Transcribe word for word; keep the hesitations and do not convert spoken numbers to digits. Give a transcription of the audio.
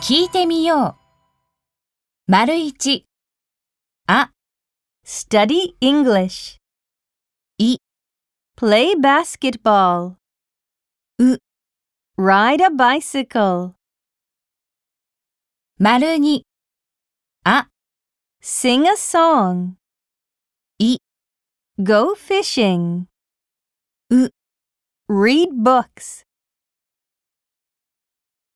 聞いてみよう。丸一、あ、 study English. い、 Play basketball. う、 Ride a bicycle. 丸二、あ、 Sing a song. い、 Go fishing. う、 Read books.